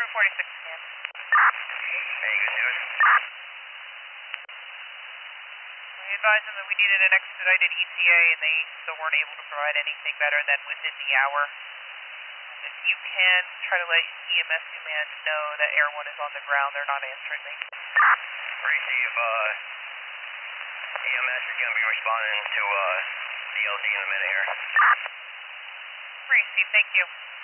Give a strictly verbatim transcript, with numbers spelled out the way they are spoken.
Route forty-six again. Any good news? We advised them that we needed an expedited E T A and they still weren't able to provide anything better than within the hour. If you can, try to let E M S command know that Air one is on the ground. They're not answering me. Receive, uh, E M S is going to be responding to, uh, the L D in a minute here. Receive, thank you.